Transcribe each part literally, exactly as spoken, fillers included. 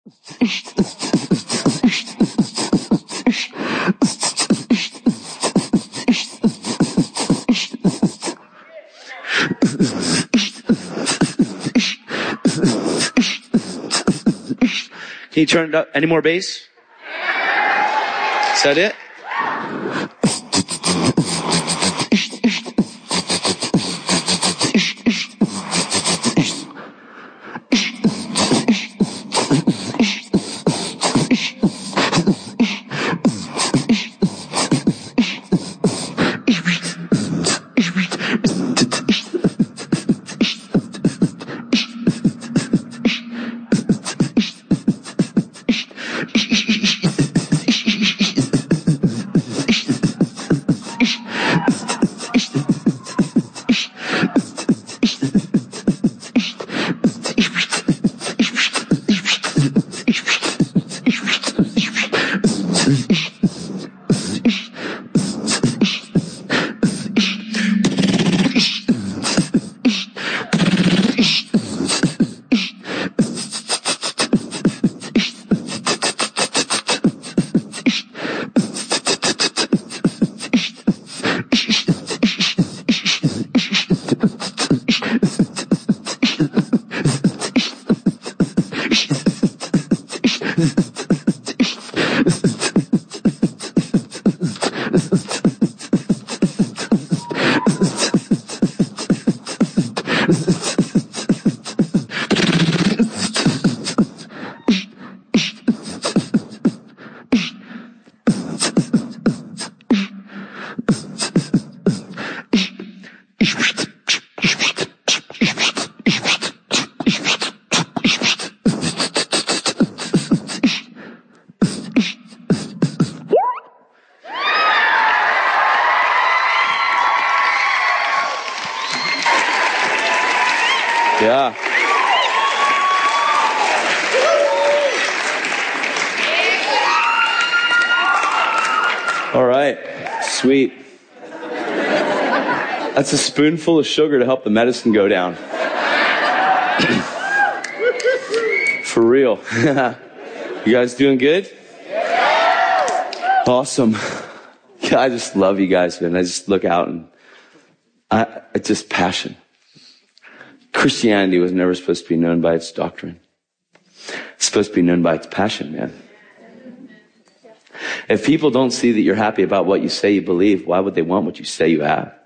Can you turn it up? Any more bass? Is that it? Yeah. All right. Sweet. That's a spoonful of sugar to help the medicine go down. For real. You guys doing good? Awesome. Yeah, I just love you guys, man. I just look out and I, it's just passion. Christianity was never supposed to be known by its doctrine. It's supposed to be known by its passion, man. If people don't see that you're happy about what you say you believe, why would they want what you say you have?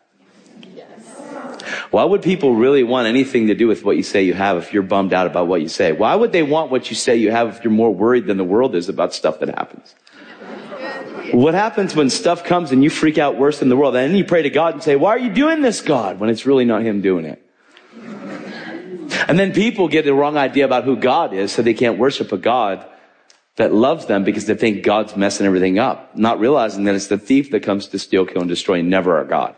Why would people really want anything to do with what you say you have if you're bummed out about what you say? Why would they want what you say you have if you're more worried than the world is about stuff that happens? What happens when stuff comes and you freak out worse than the world? And then you pray to God and say, why are you doing this, God? When it's really not him doing it. And then people get the wrong idea about who God is, so they can't worship a God that loves them because they think God's messing everything up, not realizing that it's the thief that comes to steal, kill, and destroy, never our God.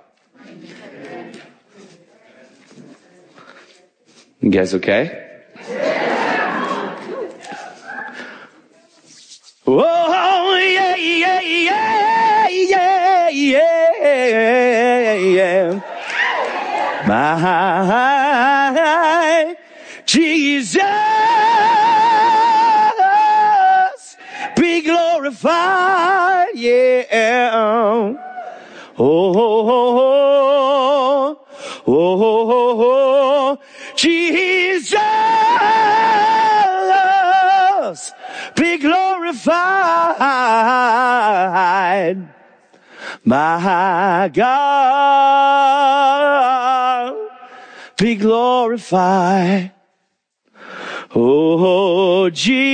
You guys okay? Oh, yeah, yeah, yeah, yeah, yeah, yeah. My Jesus, be glorified, yeah. Oh, oh, oh, oh, oh, oh, Jesus, be glorified, my God, be glorified. Oh,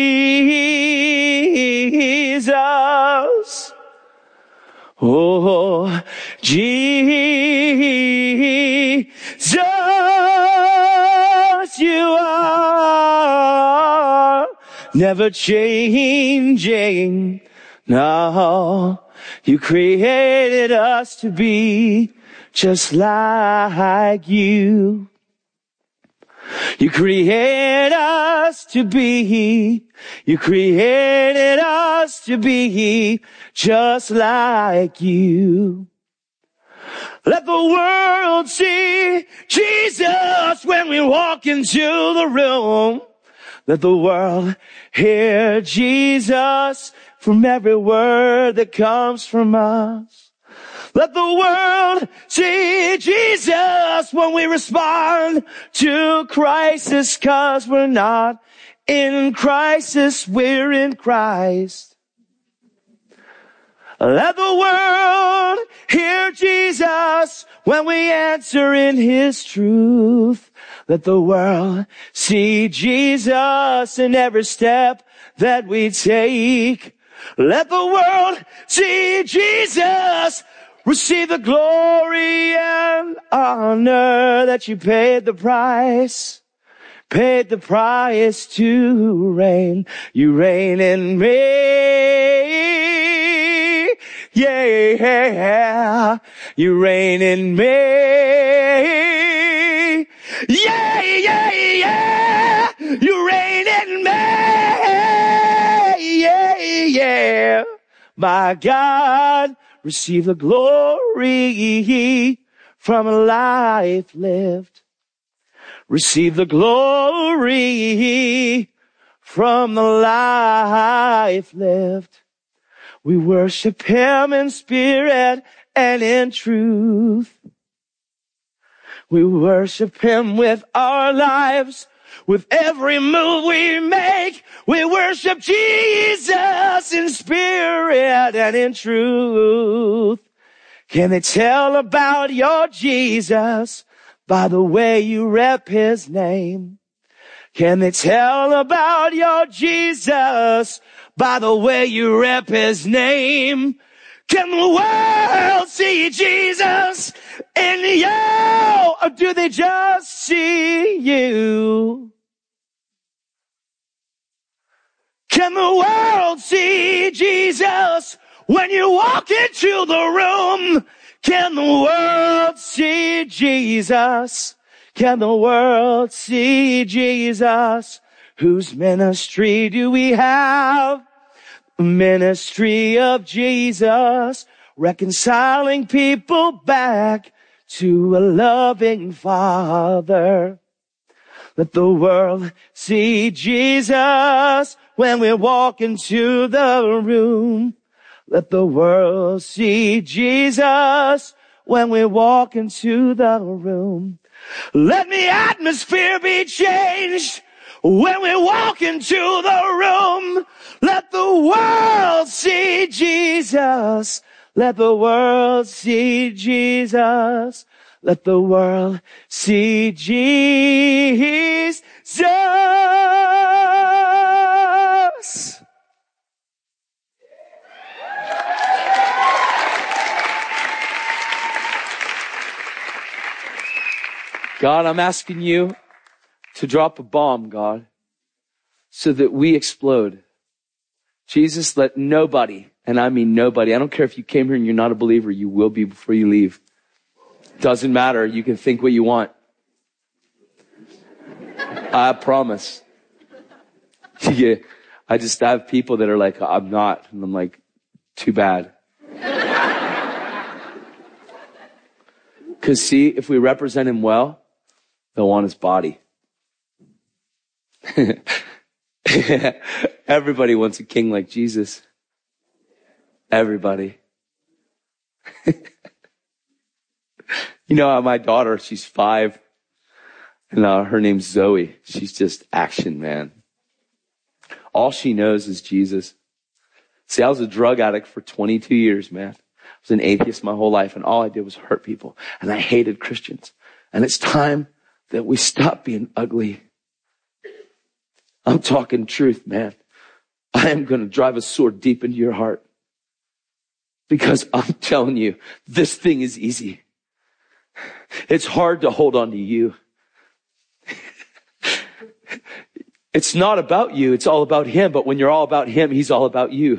Jesus, oh, Jesus, you are never changing. No, you created us to be just like you. You created us to be, you created us to be just like you. Let the world see Jesus when we walk into the room. Let the world hear Jesus from every word that comes from us. Let the world see Jesus when we respond to crisis, 'cause we're not in crisis, we're in Christ. Let the world hear Jesus when we answer in His truth. Let the world see Jesus in every step that we take. Let the world see Jesus, receive the glory and honor that you paid the price. Paid the price to reign. You reign in me. Yeah. You reign in me. Yeah, yeah, yeah. You reign in me. Yeah, yeah. My God, receive the glory from a life lived. Receive the glory from the life lived. We worship Him in spirit and in truth. We worship Him with our lives, with every move we make. We worship Jesus in spirit and in truth. Can they tell about your Jesus by the way you rep His name? Can they tell about your Jesus by the way you rep His name? Can the world see Jesus in you? Or do they just see you? Can the world see Jesus when you walk into the room? Can the world see Jesus? Can the world see Jesus? Whose ministry do we have? Ministry of Jesus, reconciling people back to a loving Father. Let the world see Jesus when we walk into the room. Let the world see Jesus when we walk into the room. Let the atmosphere be changed when we walk into the room. Let the world see Jesus. Let the world see Jesus. Let the world see Jesus. God, I'm asking you to drop a bomb, God, so that we explode. Jesus, let nobody, and I mean nobody, I don't care if you came here and you're not a believer, you will be before you leave. Doesn't matter. You can think what you want. I promise. Yeah, I just have people that are like, I'm not. And I'm like, too bad. Because see, if we represent Him well, they'll want His body. Everybody wants a king like Jesus. Everybody. You know, my daughter, she's five, and uh, her name's Zoe. She's just action, man. All she knows is Jesus. See, I was a drug addict for twenty-two years, man. I was an atheist my whole life, and all I did was hurt people, and I hated Christians. And it's time that we stop being ugly. I'm talking truth, man. I am going to drive a sword deep into your heart. Because I'm telling you, this thing is easy. It's hard to hold on to you. It's not about you. It's all about Him. But when you're all about Him, He's all about you.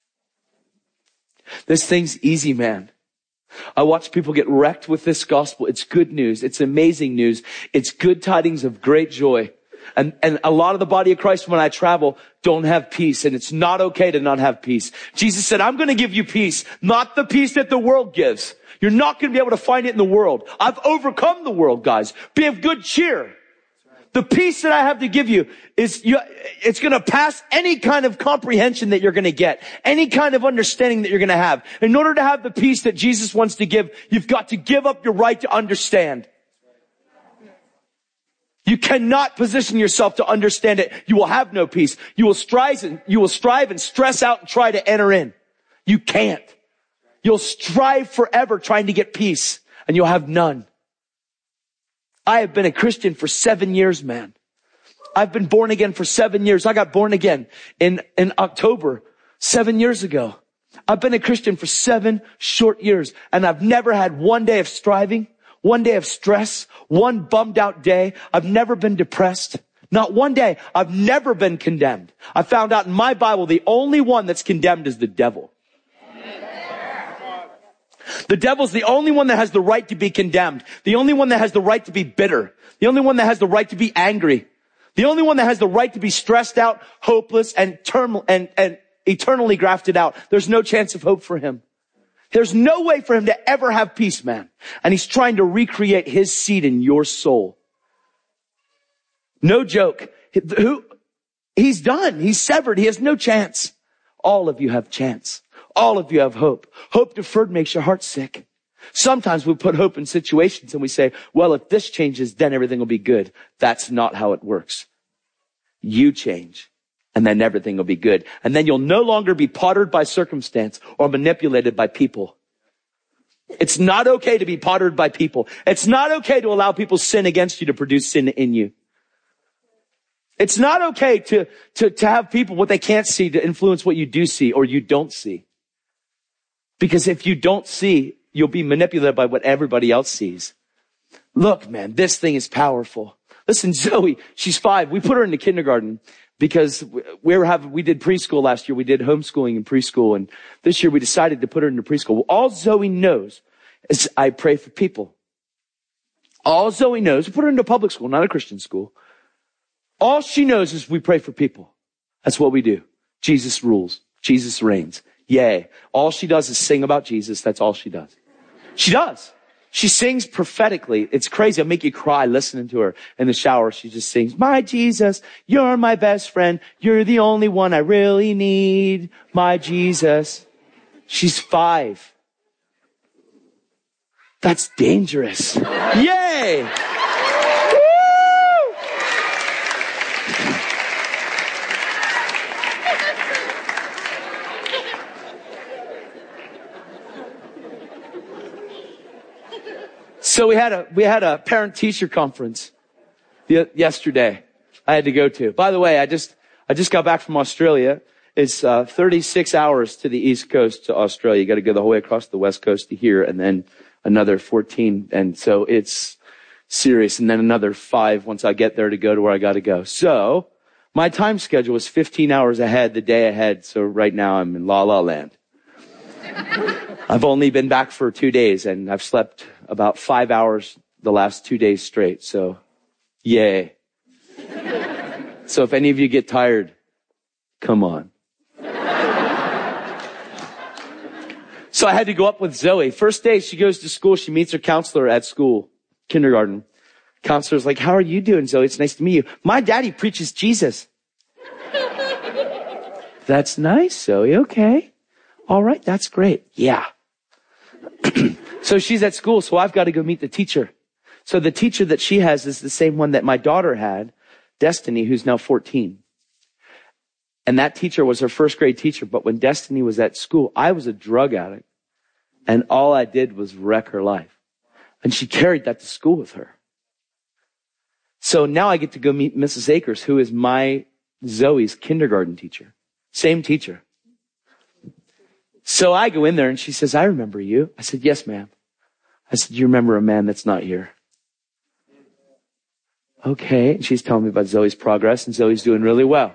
This thing's easy, man. I watch people get wrecked with this gospel. It's good news. It's amazing news. It's good tidings of great joy. And, and a lot of the body of Christ, when I travel, don't have peace. And it's not okay to not have peace. Jesus said, I'm going to give you peace, not the peace that the world gives. You're not going to be able to find it in the world. I've overcome the world, guys. Be of good cheer. The peace that I have to give you is, you, it's going to pass any kind of comprehension that you're going to get, any kind of understanding that you're going to have. In order to have the peace that Jesus wants to give, you've got to give up your right to understand. You cannot position yourself to understand it. You will have no peace. You will strive and, you will strive and stress out and try to enter in. You can't. You'll strive forever trying to get peace, and you'll have none. I have been a Christian for seven years, man. I've been born again for seven years. I got born again in, in October, seven years ago. I've been a Christian for seven short years, and I've never had one day of striving, one day of stress, one bummed out day. I've never been depressed. Not one day. I've never been condemned. I found out in my Bible, the only one that's condemned is the devil. The devil's the only one that has the right to be condemned. The only one that has the right to be bitter. The only one that has the right to be angry. The only one that has the right to be stressed out, hopeless, and term and, and eternally grafted out. There's no chance of hope for him. There's no way for him to ever have peace, man. And he's trying to recreate his seed in your soul. No joke. Who? He's done. He's severed. He has no chance. All of you have chance. All of you have hope. Hope deferred makes your heart sick. Sometimes we put hope in situations and we say, well, if this changes, then everything will be good. That's not how it works. You change, and then everything will be good. And then you'll no longer be pottered by circumstance or manipulated by people. It's not okay to be pottered by people. It's not okay to allow people sin against you to produce sin in you. It's not okay to, to, to have people, what they can't see, to influence what you do see or you don't see. Because if you don't see, you'll be manipulated by what everybody else sees. Look, man, this thing is powerful. Listen, Zoe, she's five. We put her into kindergarten because we were having, we did preschool last year. We did homeschooling in preschool. And this year we decided to put her into preschool. Well, all Zoe knows is I pray for people. All Zoe knows, we put her into public school, not a Christian school. All she knows is we pray for people. That's what we do. Jesus rules. Jesus reigns. Yay. All she does is sing about Jesus. That's all she does. She does. She sings prophetically. It's crazy. I'll make you cry listening to her in the shower. She just sings, my Jesus, you're my best friend. You're the only one I really need. My Jesus. She's five. That's dangerous. Yay. So we had a, we had a parent teacher conference yesterday I had to go to. By the way, I just, I just got back from Australia. It's, uh, thirty-six hours to the East Coast to Australia. You got to go the whole way across the West Coast to here and then another fourteen. And so it's serious. And then another five once I get there to go to where I got to go. So my time schedule is fifteen hours ahead, the day ahead. So right now I'm in La La Land. I've only been back for two days and I've slept about five hours the last two days straight. So, yay. So if any of you get tired, come on. So I had to go up with Zoe. First day she goes to school. She meets her counselor at school, kindergarten. Counselor's like, how are you doing, Zoe? It's nice to meet you. My daddy preaches Jesus. That's nice, Zoe. Okay. All right. That's great. Yeah. So she's at school. So I've got to go meet the teacher. So the teacher that she has is the same one that my daughter had, Destiny, who's now fourteen. And that teacher was her first grade teacher. But when Destiny was at school, I was a drug addict. And all I did was wreck her life. And she carried that to school with her. So now I get to go meet Missus Akers, who is my Zoe's kindergarten teacher. Same teacher. So I go in there and she says, I remember you. I said, yes, ma'am. I said, you remember a man that's not here? Okay. And she's telling me about Zoe's progress, and Zoe's doing really well.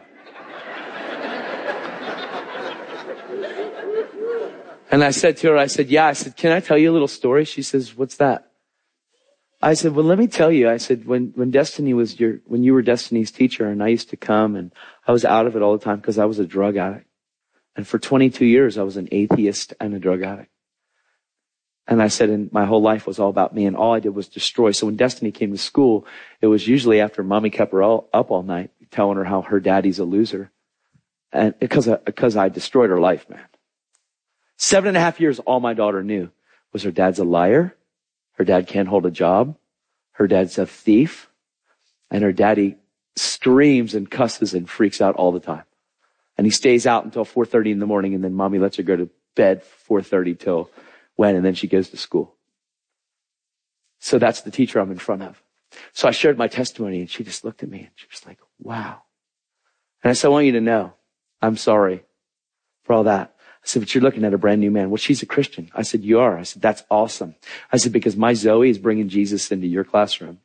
And I said to her, I said, yeah. I said, can I tell you a little story? She says, what's that? I said, well, let me tell you. I said, when, when Destiny was your, when you were Destiny's teacher, and I used to come and I was out of it all the time because I was a drug addict. And for twenty-two years, I was an atheist and a drug addict. And I said, and my whole life was all about me, and all I did was destroy. So when Destiny came to school, it was usually after mommy kept her all, up all night, telling her how her daddy's a loser. And because I, because I destroyed her life, man. Seven and a half years, all my daughter knew was her dad's a liar. Her dad can't hold a job. Her dad's a thief. And her daddy screams and cusses and freaks out all the time. And he stays out until four thirty in the morning, and then mommy lets her go to bed four thirty till when, and then she goes to school. So that's the teacher I'm in front of. So I shared my testimony, and she just looked at me, and she was like, wow. And I said, I want you to know, I'm sorry for all that. I said, but you're looking at a brand new man. Well, she's a Christian. I said, you are. I said, that's awesome. I said, because my Zoe is bringing Jesus into your classroom.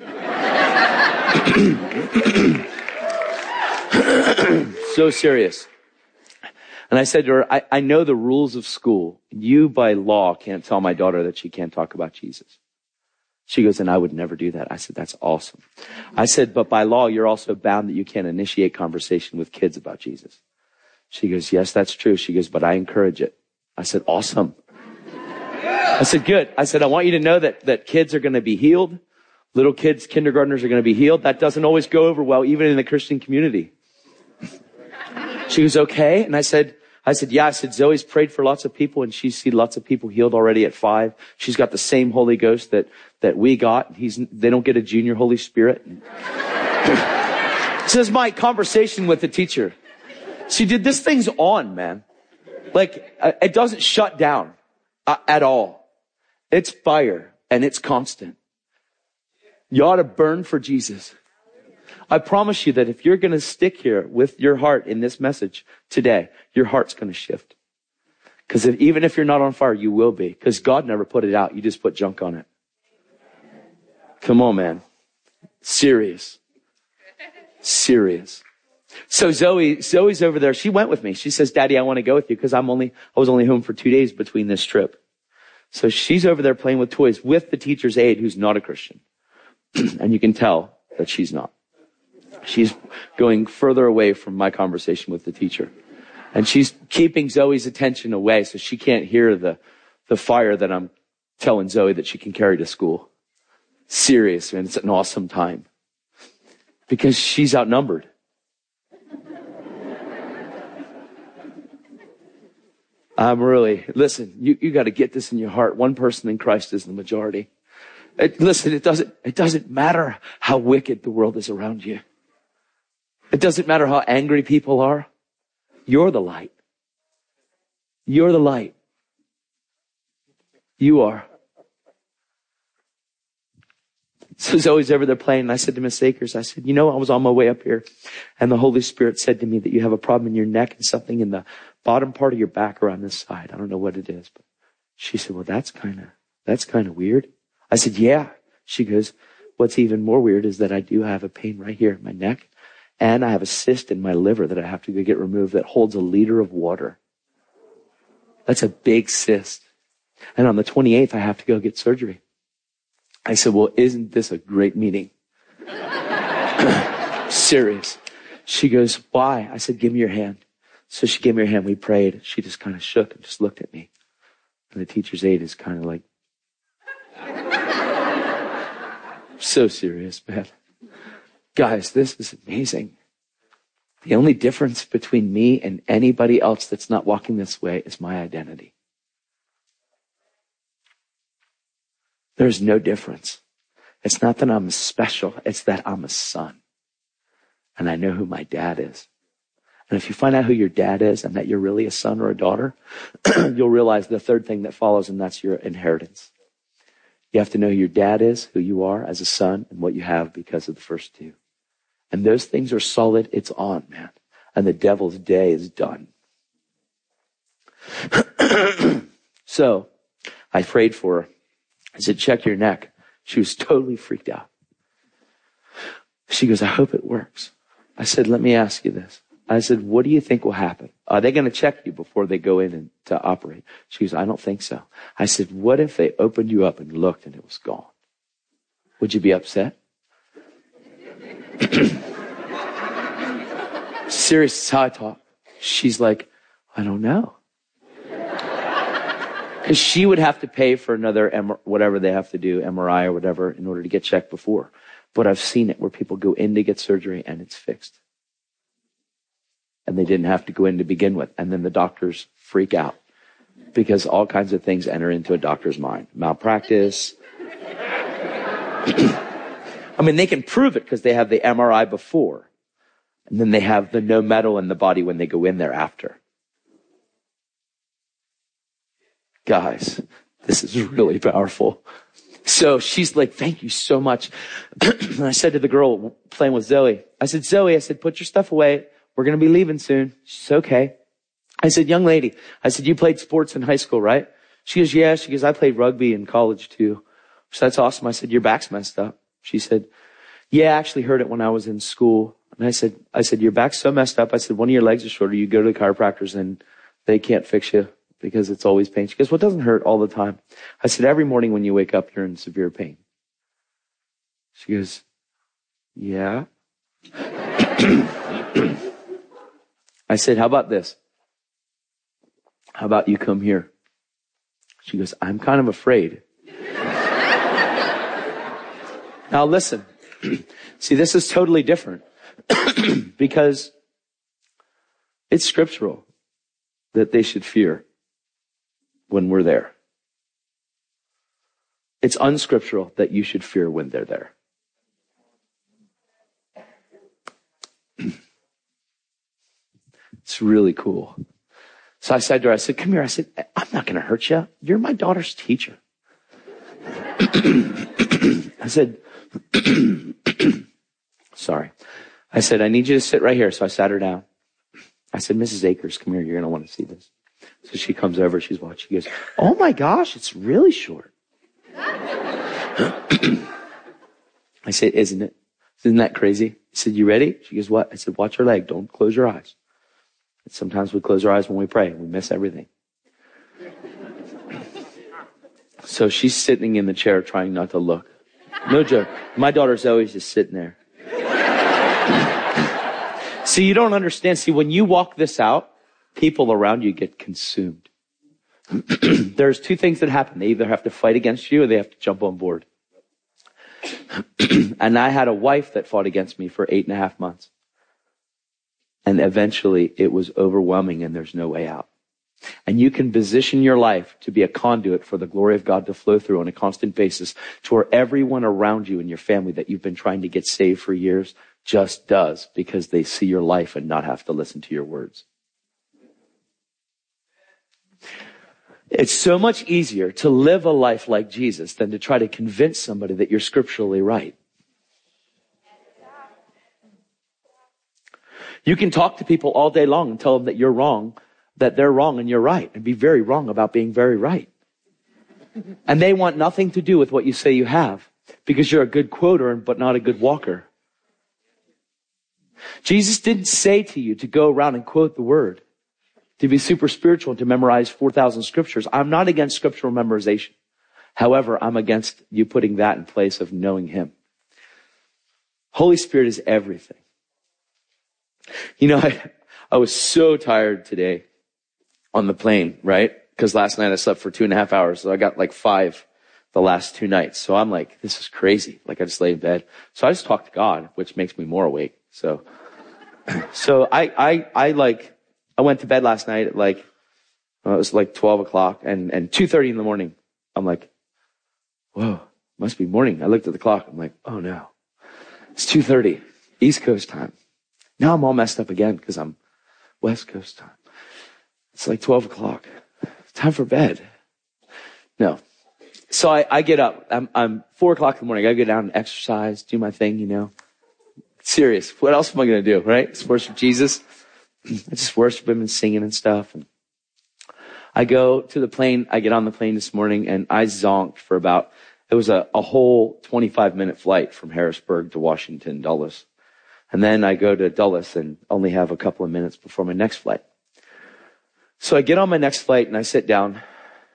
So serious. And I said to her, I, I know the rules of school. You, by law, can't tell my daughter that she can't talk about Jesus. She goes, and I would never do that. I said, that's awesome. I said, but by law, you're also bound that you can't initiate conversation with kids about Jesus. She goes, yes, that's true. She goes, but I encourage it. I said, awesome. I said, good. I said, I want you to know that, that kids are going to be healed. Little kids, kindergartners are going to be healed. That doesn't always go over well, even in the Christian community. She goes, okay. And I said, I said, yeah, I said, Zoe's prayed for lots of people, and she's seen lots of people healed already at five. She's got the same Holy Ghost that, that we got. He's, they don't get a junior Holy Spirit. So this is my conversation with the teacher. See, dude, this thing's on, man. Like, it doesn't shut down uh, at all. It's fire, and it's constant. You ought to burn for Jesus. I promise you that if you're going to stick here with your heart in this message today, your heart's going to shift. Because even if you're not on fire, you will be. Because God never put it out. You just put junk on it. Come on, man. Serious. Serious. So Zoe, Zoe's over there. She went with me. She says, Daddy, I want to go with you because I'm only, I was only home for two days between this trip. So she's over there playing with toys with the teacher's aide who's not a Christian. And you can tell that she's not. She's going further away from my conversation with the teacher. And she's keeping Zoe's attention away so she can't hear the, the fire that I'm telling Zoe that she can carry to school. Serious, man. It's an awesome time. Because she's outnumbered. I'm really, listen, you, you got to get this in your heart. One person in Christ is the majority. It, listen, it doesn't, it doesn't matter how wicked the world is around you. It doesn't matter how angry people are. You're the light. You're the light. You are. So Zoe's over there playing, and I said to Miss Akers, I said, you know, I was on my way up here, and the Holy Spirit said to me that you have a problem in your neck and something in the bottom part of your back around this side. I don't know what it is, but she said, well, that's kind of, that's kind of weird. I said, yeah. She goes, what's even more weird is that I do have a pain right here in my neck, and I have a cyst in my liver that I have to go get removed that holds a liter of water. That's a big cyst. And on the twenty-eighth, I have to go get surgery. I said, well, isn't this a great meeting? Serious. She goes, why? I said, give me your hand. So she gave me her hand. We prayed. She just kind of shook and just looked at me. And the teacher's aide is kind of like, so serious, man. Guys, this is amazing. The only difference between me and anybody else that's not walking this way is my identity. There's no difference. It's not that I'm special. It's that I'm a son. And I know who my dad is. And if you find out who your dad is and that you're really a son or a daughter, you'll realize the third thing that follows, and that's your inheritance. You have to know who your dad is, who you are as a son, and what you have because of the first two. And those things are solid. It's on, man. And the devil's day is done. So I prayed for her. I said, check your neck. She was totally freaked out. She goes, I hope it works. I said, let me ask you this. I said, what do you think will happen? Are they going to check you before they go in and to operate? She goes, I don't think so. I said, what if they opened you up and looked and it was gone? Would you be upset? Serious, it's how I talk. She's like, I don't know. Because she would have to pay for another, M- whatever they have to do, M R I or whatever, in order to get checked before. But I've seen it where people go in to get surgery and it's fixed. And they didn't have to go in to begin with. And then the doctors freak out because all kinds of things enter into a doctor's mind. Malpractice. I mean, they can prove it because they have the M R I before. And then they have the no metal in the body when they go in there after. Guys, this is really powerful. So she's like, thank you so much. And I said to the girl playing with Zoe, I said, Zoe, I said, put your stuff away. We're going to be leaving soon. She's okay. I said, young lady, I said, you played sports in high school, right? She goes, yeah. She goes, I played rugby in college too. So that's awesome. I said, your back's messed up. She said, yeah, I actually heard it when I was in school. And I said, I said, your back's so messed up. I said, one of your legs is shorter. You go to the chiropractors and they can't fix you because it's always pain. She goes, well, it doesn't hurt all the time. I said, every morning when you wake up, you're in severe pain. She goes, yeah. I said, how about this? How about you come here? She goes, I'm kind of afraid. Now listen, see, this is totally different because it's scriptural that they should fear when we're there. It's unscriptural that you should fear when they're there. It's really cool. So I said to her, I said, come here. I said, I'm not going to hurt you. You're my daughter's teacher. I said, sorry. I said, I need you to sit right here. So I sat her down. I said, Missus Akers, come here. You're going to want to see this. So she comes over. She's watching. She goes, oh my gosh, it's really short. I said, isn't it? Isn't that crazy? I said, you ready? She goes, what? I said, watch her leg. Don't close your eyes. And sometimes we close our eyes when we pray. We miss everything. So she's sitting in the chair trying not to look. No joke. My daughter Zoe's just sitting there. See, you don't understand. See, when you walk this out, people around you get consumed. There's two things that happen. They either have to fight against you or they have to jump on board. And I had a wife that fought against me for eight and a half months. And eventually it was overwhelming and there's no way out. And you can position your life to be a conduit for the glory of God to flow through on a constant basis to where everyone around you and your family that you've been trying to get saved for years just does because they see your life and not have to listen to your words. It's so much easier to live a life like Jesus than to try to convince somebody that you're scripturally right. You can talk to people all day long and tell them that you're wrong, that they're wrong and you're right, and be very wrong about being very right. And they want nothing to do with what you say you have because you're a good quoter but not a good walker. Jesus didn't say to you to go around and quote the word, to be super spiritual and to memorize four thousand scriptures. I'm not against scriptural memorization. However, I'm against you putting that in place of knowing him. Holy Spirit is everything. You know, I, I was so tired today on the plane, right? Because last night I slept for two and a half hours. So I got like five the last two nights. So I'm like, this is crazy. Like I just lay in bed. So I just talked to God, which makes me more awake. So, so I, I, I like, I went to bed last night at like, well, it was like twelve o'clock and, and two thirty in the morning. I'm like, whoa, must be morning. I looked at the clock. I'm like, oh no, it's two thirty East Coast time. Now I'm all messed up again because I'm West Coast time. It's like twelve o'clock. Time for bed. No. So I, I get up. I'm, I'm four o'clock in the morning. I go down and exercise, do my thing, you know. Serious. What else am I going to do, right? It's worship Jesus. I just worship him and singing and stuff. And I go to the plane. I get on the plane this morning and I zonked for about, it was a, a whole twenty-five minute flight from Harrisburg to Washington, Dulles. And then I go to Dulles and only have a couple of minutes before my next flight. So I get on my next flight and I sit down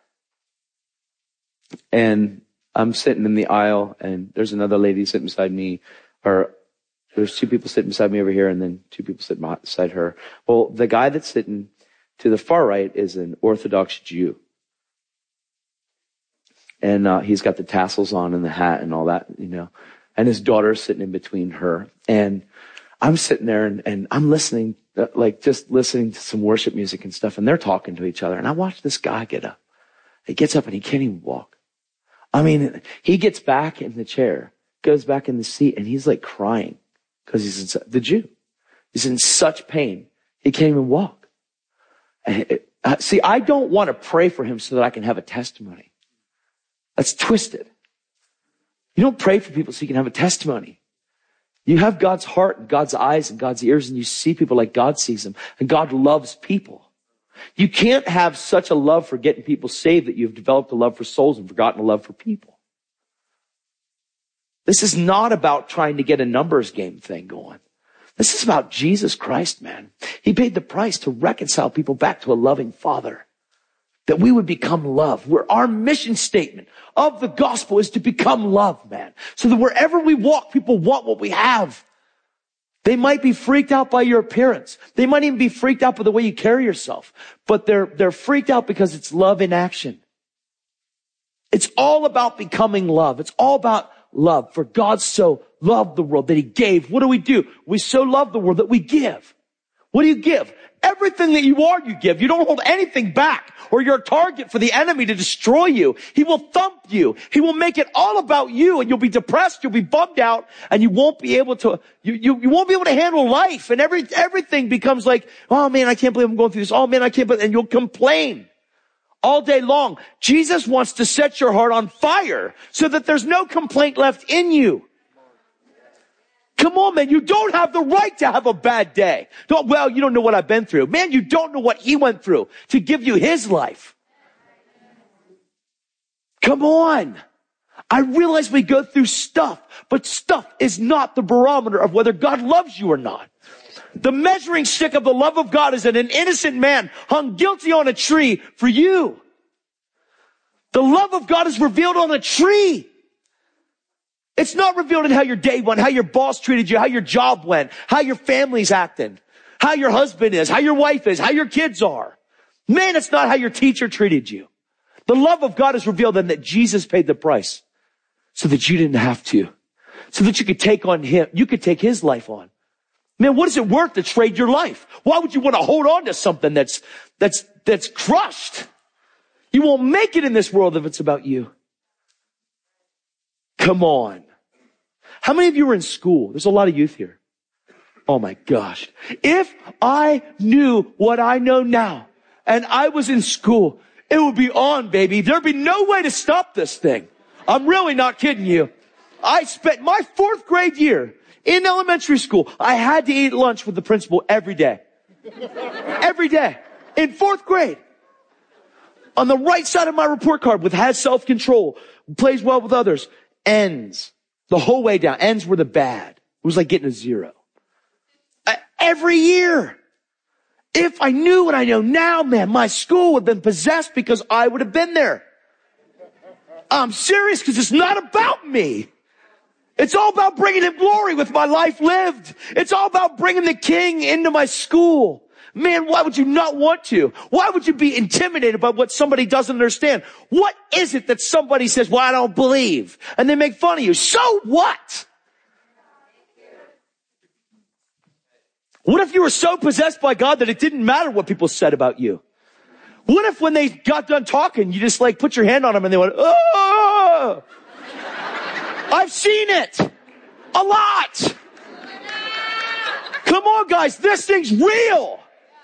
and I'm sitting in the aisle and there's another lady sitting beside me, or there's two people sitting beside me over here and then two people sitting beside her. Well, the guy that's sitting to the far right is an Orthodox Jew. And uh, he's got the tassels on and the hat and all that, you know. And his daughter's sitting in between her. And I'm sitting there and, and I'm listening, uh, like just listening to some worship music and stuff. And they're talking to each other. And I watch this guy get up. He gets up and he can't even walk. I mean, he gets back in the chair, goes back in the seat, and he's like crying because he's in, the Jew. He's in such pain. He can't even walk. And it, uh, see, I don't want to pray for him so that I can have a testimony. That's twisted. You don't pray for people so you can have a testimony. You have God's heart and God's eyes and God's ears, and you see people like God sees them. And God loves people. You can't have such a love for getting people saved that you've developed a love for souls and forgotten a love for people. This is not about trying to get a numbers game thing going. This is about Jesus Christ, man. He paid the price to reconcile people back to a loving Father. That we would become love. Where our mission statement of the gospel is to become love, man. So that wherever we walk, people want what we have. They might be freaked out by your appearance. They might even be freaked out by the way you carry yourself. But they're, they're freaked out because it's love in action. It's all about becoming love. It's all about love. For God so loved the world that he gave. What do we do? We so love the world that we give. What do you give? Everything that you are, you give. You don't hold anything back, or you're a target for the enemy to destroy you. He will thump you. He will make it all about you, and you'll be depressed. You'll be bummed out, and you won't be able to, you, you, you won't be able to handle life. And every, everything becomes like, oh man, I can't believe I'm going through this. Oh man, I can't believe, and you'll complain all day long. Jesus wants to set your heart on fire so that there's no complaint left in you. Come on, man. You don't have the right to have a bad day. Don't, well, you don't know what I've been through. Man, you don't know what he went through to give you his life. Come on. I realize we go through stuff, but stuff is not the barometer of whether God loves you or not. The measuring stick of the love of God is that an innocent man hung guilty on a tree for you. The love of God is revealed on a tree. It's not revealed in how your day went, how your boss treated you, how your job went, how your family's acting, how your husband is, how your wife is, how your kids are. Man, it's not how your teacher treated you. The love of God is revealed in that Jesus paid the price so that you didn't have to, so that you could take on him. You could take his life on. Man, what is it worth to trade your life? Why would you want to hold on to something that's, that's, that's crushed? You won't make it in this world if it's about you. Come on. How many of you are in school? There's a lot of youth here. Oh my gosh. If I knew what I know now and I was in school, it would be on, baby. There'd be no way to stop this thing. I'm really not kidding you. I spent my fourth grade year in elementary school. I had to eat lunch with the principal every day. Every day. In fourth grade. On the right side of my report card with has self-control, plays well with others, ends. The whole way down. Ends were the bad. It was like getting a zero. Uh, every year. If I knew what I know now, man, my school would have been possessed because I would have been there. I'm serious because it's not about me. It's all about bringing him glory with my life lived. It's all about bringing the king into my school. Man, why would you not want to? Why would you be intimidated by what somebody doesn't understand? What is it that somebody says, well, I don't believe, and they make fun of you? So what? What if you were so possessed by God that it didn't matter what people said about you? What if when they got done talking, you just like put your hand on them and they went, oh! I've seen it a lot. Come on, guys, this thing's real.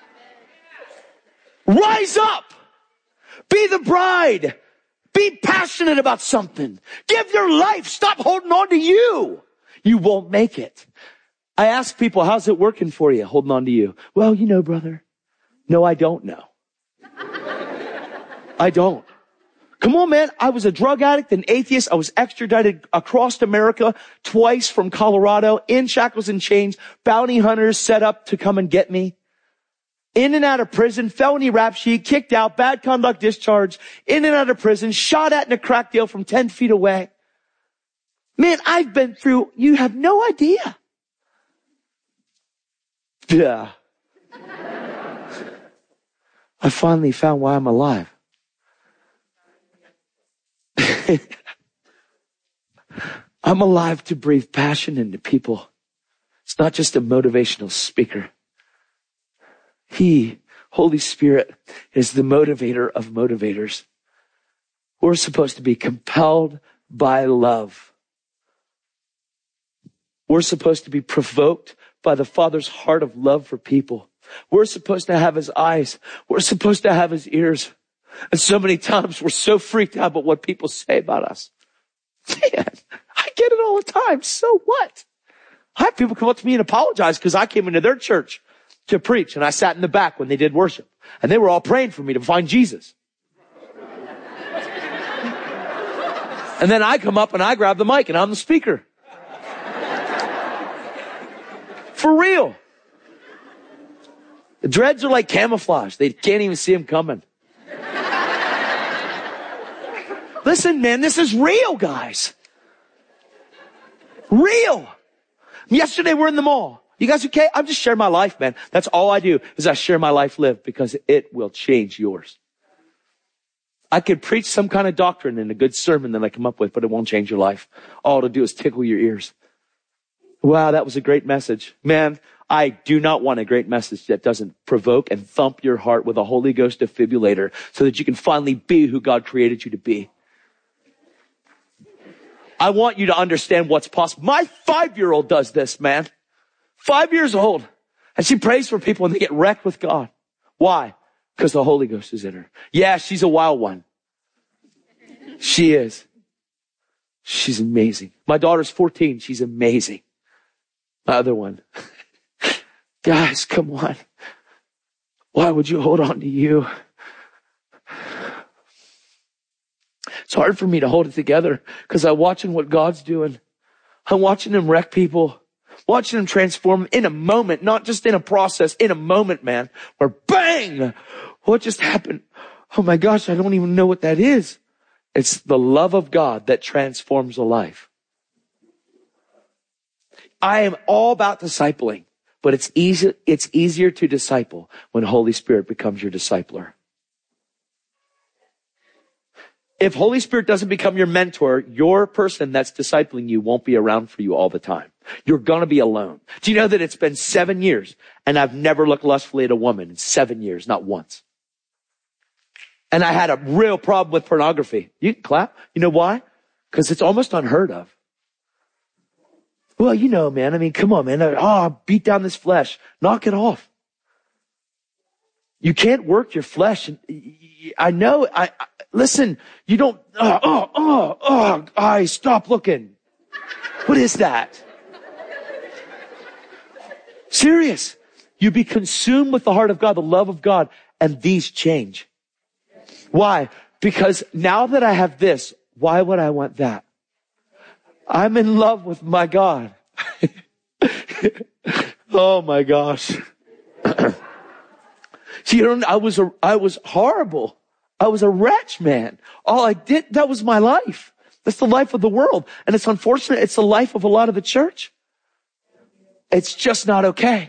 Rise up. Be the bride. Be passionate about something. Give your life. Stop holding on to you. You won't make it. I ask people, how's it working for you, holding on to you? Well, you know, brother. No, I don't know. I don't. Come on, man. I was a drug addict, an atheist. I was extradited across America twice from Colorado in shackles and chains. Bounty hunters set up to come and get me. In and out of prison, felony rap sheet, kicked out, bad conduct discharge, in and out of prison, shot at in a crack deal from ten feet away. Man, I've been through, you have no idea. Yeah. I finally found why I'm alive. I'm alive to breathe passion into people. It's not just a motivational speaker. He, Holy Spirit, is the motivator of motivators. We're supposed to be compelled by love. We're supposed to be provoked by the Father's heart of love for people. We're supposed to have his eyes. We're supposed to have his ears. And so many times we're so freaked out about what people say about us. Man, I get it all the time. So what? I have people come up to me and apologize because I came into their church to preach and I sat in the back when they did worship. And they were all praying for me to find Jesus. And then I come up and I grab the mic and I'm the speaker. For real. The dreads are like camouflage. They can't even see them coming. Listen, man, this is real, guys. Real. Yesterday we're in the mall. You guys okay? I'm just sharing my life, man. That's all I do is I share my life lived because it will change yours. I could preach some kind of doctrine in a good sermon that I come up with, but it won't change your life. All it'll do is tickle your ears. Wow, that was a great message. Man, I do not want a great message that doesn't provoke and thump your heart with a Holy Ghost defibrillator so that you can finally be who God created you to be. I want you to understand what's possible. My five-year-old does this, man. Five years old. And she prays for people and they get wrecked with God. Why? Because the Holy Ghost is in her. Yeah, she's a wild one. She is. She's amazing. My daughter's fourteen. She's amazing. My other one. Guys, come on. Why would you hold on to you? It's hard for me to hold it together because I'm watching what God's doing. I'm watching him wreck people, watching him transform in a moment, not just in a process, in a moment, man, where bang, what just happened? Oh my gosh, I don't even know what that is. It's the love of God that transforms a life. I am all about discipling, but it's easy, it's easier to disciple when Holy Spirit becomes your discipler. If Holy Spirit doesn't become your mentor, your person that's discipling you won't be around for you all the time. You're gonna be alone. Do you know that it's been seven years and I've never looked lustfully at a woman in seven years, not once. And I had a real problem with pornography. You can clap. You know why? Because it's almost unheard of. Well, you know, man, I mean, come on, man. Oh, beat down this flesh. Knock it off. You can't work your flesh. I know, I, I listen, you don't, oh, oh, oh, oh, I stop looking. What is that? Serious. You be consumed with the heart of God, the love of God, and these change. Why? Because now that I have this, why would I want that? I'm in love with my God. Oh my gosh. See, you know, I was a, I was horrible. I was a wretch, man. All I did, that was my life. That's the life of the world. And it's unfortunate. It's the life of a lot of the church. It's just not okay.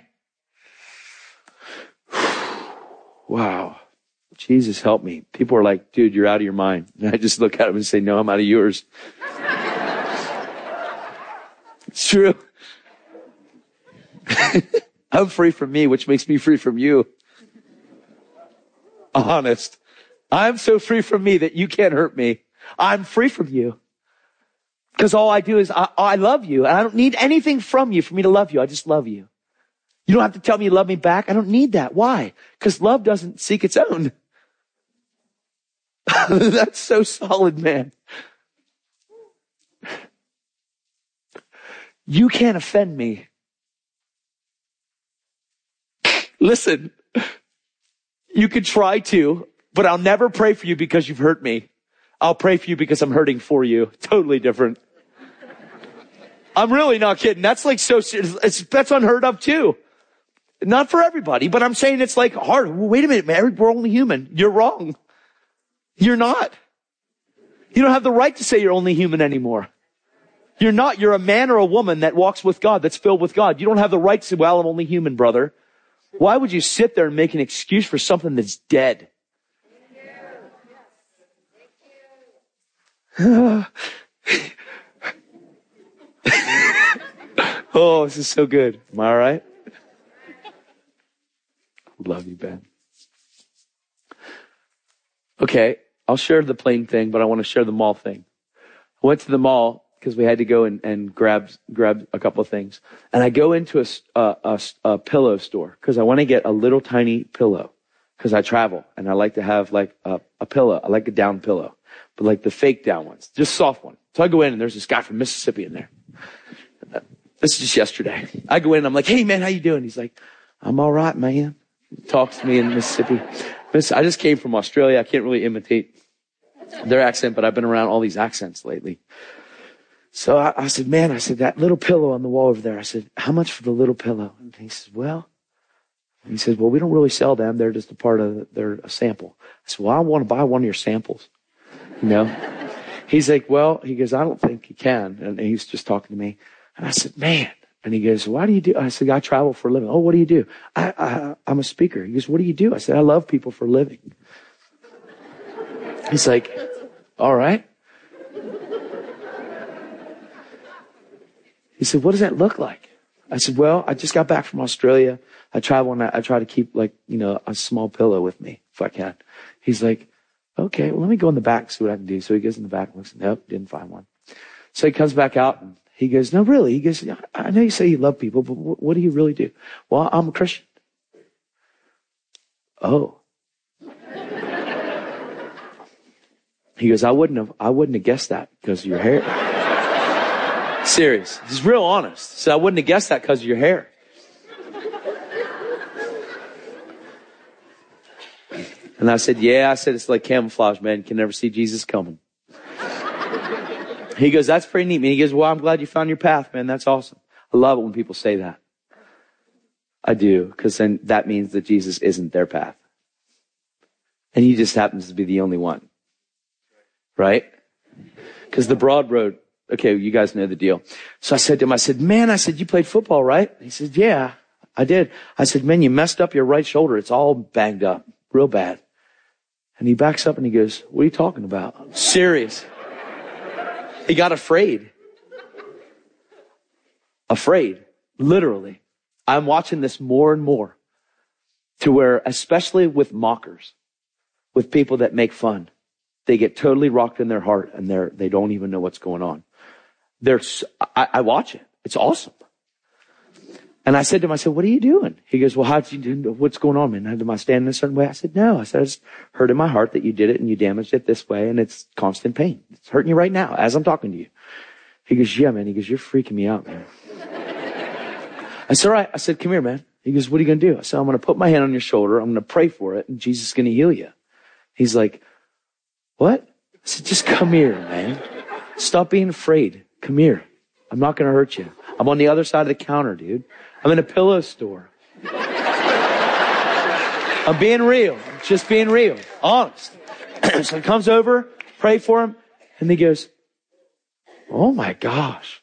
Wow. Jesus, help me. People are like, dude, you're out of your mind. And I just look at them and say, no, I'm out of yours. It's true. I'm free from me, which makes me free from you. Honest. I'm so free from me that you can't hurt me. I'm free from you. Because all I do is I, I love you. And I don't need anything from you for me to love you. I just love you. You don't have to tell me you love me back. I don't need that. Why? Because love doesn't seek its own. That's so solid, man. You can't offend me. Listen, you could try to, but I'll never pray for you because you've hurt me. I'll pray for you because I'm hurting for you. Totally different. I'm really not kidding. That's like so serious. It's, that's unheard of too. Not for everybody, but I'm saying it's like hard. Well, wait a minute, man. We're only human. You're wrong. You're not. You don't have the right to say you're only human anymore. You're not. You're a man or a woman that walks with God, that's filled with God. You don't have the right to say, well, I'm only human, brother. Why would you sit there and make an excuse for something that's dead? Oh, this is so good. Am I all right? Love you, Ben. Okay, I'll share the plane thing, but I want to share the mall thing. I went to the mall because we had to go and, and grab grab a couple of things. And I go into a, a, a, a pillow store because I want to get a little tiny pillow because I travel and I like to have like a, a pillow. I like a down pillow, but like the fake down ones, just soft one. So I go in and there's this guy from Mississippi in there. This is just yesterday. I go in and I'm like, hey man, how you doing? He's like, I'm all right, man. He talks to me in Mississippi. I just came from Australia. I can't really imitate their accent, but I've been around all these accents lately. So I, I said, man, I said, that little pillow on the wall over there. I said, how much for the little pillow? And he says, well, he says, well, we don't really sell them. They're just a part of, they're a sample. I said, well, I want to buy one of your samples. You know, he's like, well, he goes, I don't think you can. And he's just talking to me. And I said, man. And he goes, why do you do? I said, I travel for a living. Oh, what do you do? I, I, I'm a speaker. He goes, what do you do? I said, I love people for a living. He's like, all right. He said, what does that look like? I said, well, I just got back from Australia. I travel and I, I try to keep like, you know, a small pillow with me if I can. He's like, okay, well, let me go in the back and see what I can do. So he goes in the back and looks, nope, didn't find one. So he comes back out and he goes, no, really? He goes, I know you say you love people, but what do you really do? Well, I'm a Christian. Oh. He goes, I wouldn't have, I wouldn't have guessed that because of your hair. Serious. He's real honest. So I wouldn't have guessed that because of your hair. And I said, yeah, I said, it's like camouflage, man. You can never see Jesus coming. He goes, that's pretty neat, man. He goes, well, I'm glad you found your path, man. That's awesome. I love it when people say that. I do, because then that means that Jesus isn't their path. And he just happens to be the only one. Right? Because the broad road, okay, you guys know the deal. So I said to him, I said, man, I said, you played football, right? He said, yeah, I did. I said, man, you messed up your right shoulder. It's all banged up, real bad. And he backs up and he goes, what are you talking about? I'm serious. He got afraid. Afraid. Literally. I'm watching this more and more to where, especially with mockers, with people that make fun, they get totally rocked in their heart and they're, they don't even know what's going on. They're, I, I watch it. It's awesome. And I said to him, I said, what are you doing? He goes, well, how'd you do, what's going on, man? Am I standing a certain way? I said, no. I said, I just heard in my heart that you did it and you damaged it this way and it's constant pain. It's hurting you right now as I'm talking to you. He goes, yeah, man. He goes, you're freaking me out, man. I said, all right. I said, come here, man. He goes, what are you going to do? I said, I'm going to put my hand on your shoulder. I'm going to pray for it and Jesus is going to heal you. He's like, what? I said, just come here, man. Stop being afraid. Come here. I'm not going to hurt you. I'm on the other side of the counter, dude. I'm in a pillow store. I'm being real. I'm just being real. Honest. So he comes over, pray for him, and he goes, oh my gosh.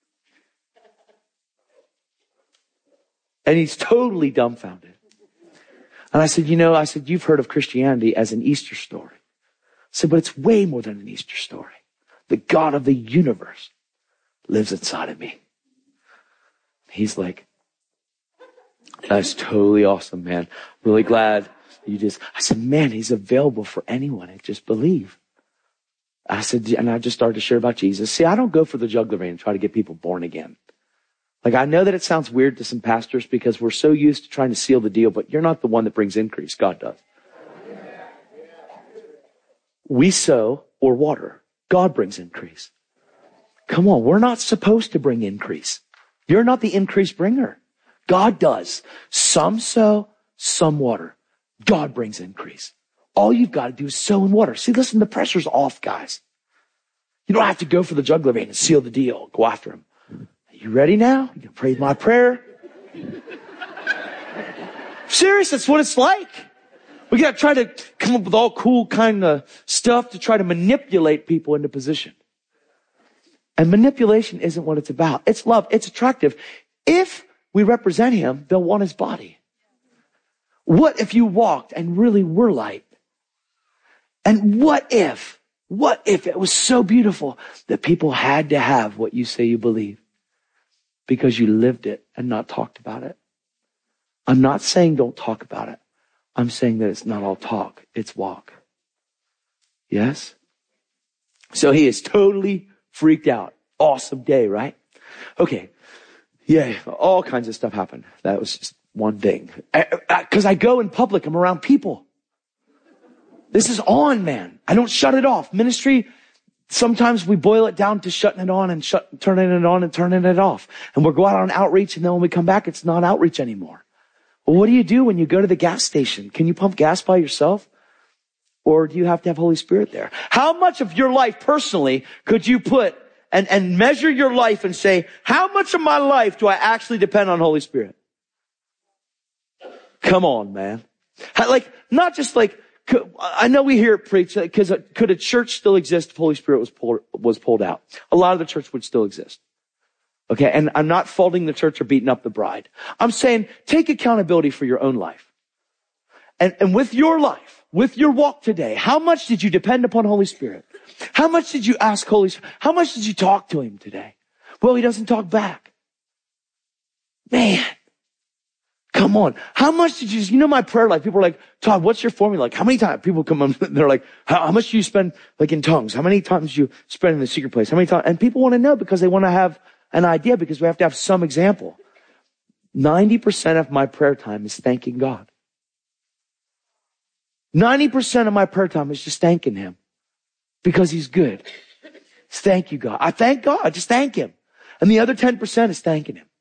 And he's totally dumbfounded. And I said, you know, I said, you've heard of Christianity as an Easter story. I said, but it's way more than an Easter story. The God of the universe lives inside of me. He's like, that's totally awesome, man. Really glad you just, I said, man, he's available for anyone and just believe. I said, and I just started to share about Jesus. See, I don't go for the jugular vein and try to get people born again. Like, I know that it sounds weird to some pastors because we're so used to trying to seal the deal, but you're not the one that brings increase. God does. We sow or water. God brings increase. Come on, we're not supposed to bring increase. You're not the increase bringer. God does. Some sow, some water. God brings increase. All you've got to do is sow and water. See, listen, the pressure's off, guys. You don't have to go for the jugular vein and seal the deal. Go after him. Are you ready now? You can pray my prayer. Serious, that's what it's like. We got to try to come up with all cool kind of stuff to try to manipulate people into position. And manipulation isn't what it's about. It's love. It's attractive. If we represent him, they'll want his body. What if you walked and really were light? And what if What if it was so beautiful that people had to have what you say you believe because you lived it and not talked about it? I'm not saying don't talk about it. I'm saying that it's not all talk, it's walk. Yes? So he is totally freaked out. Awesome day, right? Okay. Yeah, all kinds of stuff happened. That was just one thing. Because I, I, I go in public, I'm around people. This is on, man. I don't shut it off. Ministry, sometimes we boil it down to shutting it on and shut, turning it on and turning it off. And we'll go out on outreach, and then when we come back, it's not outreach anymore. Well, what do you do when you go to the gas station? Can you pump gas by yourself? Or do you have to have Holy Spirit there? How much of your life personally could you put and, and measure your life and say, how much of my life do I actually depend on Holy Spirit? Come on, man. Like, not just like, I know we hear it preached, because could a church still exist if Holy Spirit was pulled, was pulled out? A lot of the church would still exist. Okay, and I'm not faulting the church or beating up the bride. I'm saying take accountability for your own life. And, and with your life, with your walk today, how much did you depend upon Holy Spirit? How much did you ask Holy Spirit? How much did you talk to him today? Well, he doesn't talk back. Man. Come on. How much did you, you know my prayer life, people are like, Todd, what's your formula? Like, how many times, people come up, they're like, how, how much do you spend, like, in tongues? How many times do you spend in the secret place? How many times? And people want to know because they want to have an idea, because we have to have some example. ninety percent of my prayer time is thanking God. ninety percent of my prayer time is just thanking him because he's good. It's thank you, God. I thank God. I just thank him. And the other ten percent is thanking him.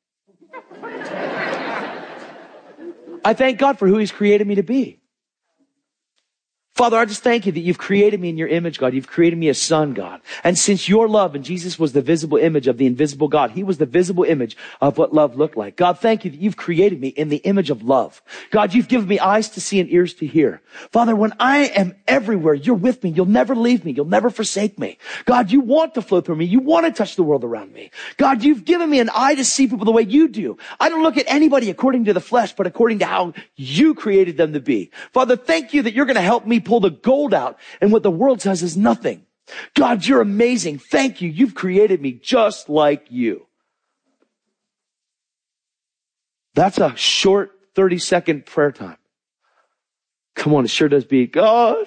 I thank God for who he's created me to be. Father, I just thank you that you've created me in your image, God. You've created me a son, God. And since your love, and Jesus was the visible image of the invisible God, he was the visible image of what love looked like. God, thank you that you've created me in the image of love. God, you've given me eyes to see and ears to hear. Father, when I am everywhere, you're with me. You'll never leave me. You'll never forsake me. God, you want to flow through me. You want to touch the world around me. God, you've given me an eye to see people the way you do. I don't look at anybody according to the flesh, but according to how you created them to be. Father, thank you that you're going to help me pull the gold out and what the world says is nothing. God, you're amazing. Thank you. You've created me just like you. That's a short thirty second prayer time. Come on, it sure does beat God.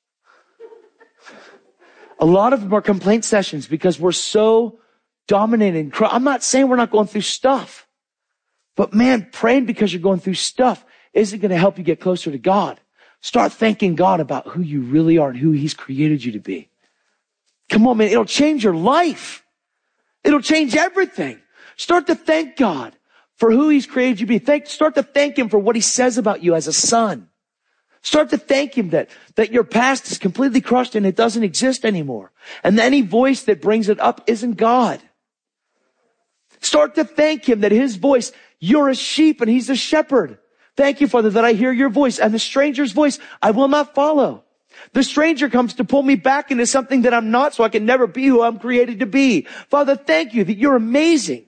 A lot of them are complaint sessions because we're so dominated. I'm not saying we're not going through stuff, but man, praying because you're going through stuff isn't going to help you get closer to God. Start thanking God about who you really are and who he's created you to be. Come on, man. It'll change your life. It'll change everything. Start to thank God for who he's created you to be. Thank, start to thank him for what he says about you as a son. Start to thank him that, that your past is completely crushed and it doesn't exist anymore. And any voice that brings it up isn't God. Start to thank him that his voice, you're a sheep and he's a shepherd. Thank you, Father, that I hear your voice, and the stranger's voice I will not follow. The stranger comes to pull me back into something that I'm not, so I can never be who I'm created to be. Father, thank you that you're amazing.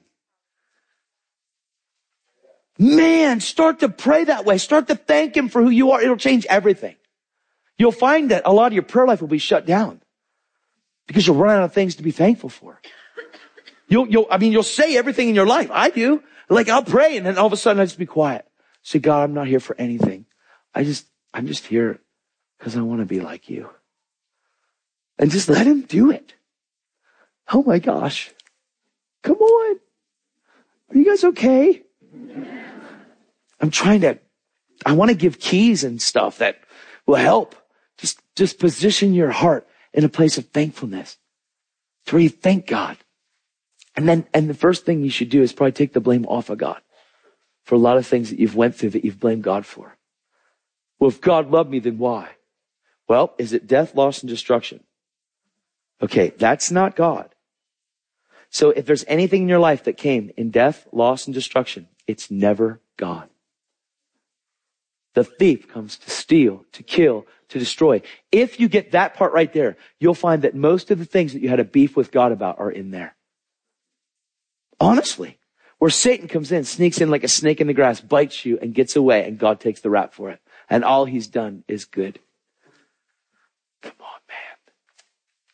Man, start to pray that way. Start to thank him for who you are. It'll change everything. You'll find that a lot of your prayer life will be shut down because you'll run out of things to be thankful for. You'll, you'll, I mean, you'll say everything in your life. I do. Like, I'll pray, and then all of a sudden I just be quiet. Say, God, I'm not here for anything. I just, I'm just here because I want to be like you. And just let him do it. Oh my gosh. Come on. Are you guys okay? I'm trying to, I want to give keys and stuff that will help. Just, just position your heart in a place of thankfulness to where you thank God. And then, and the first thing you should do is probably take the blame off of God for a lot of things that you've went through that you've blamed God for. Well, if God loved me, then why? Well, is it death, loss, and destruction? Okay, that's not God. So if there's anything in your life that came in death, loss, and destruction, it's never God. The thief comes to steal, to kill, to destroy. If you get that part right there, you'll find that most of the things that you had a beef with God about are in there. Honestly. Where Satan comes in, sneaks in like a snake in the grass, bites you and gets away, and God takes the rap for it. And all he's done is good. Come on, man.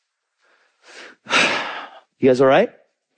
You guys all right?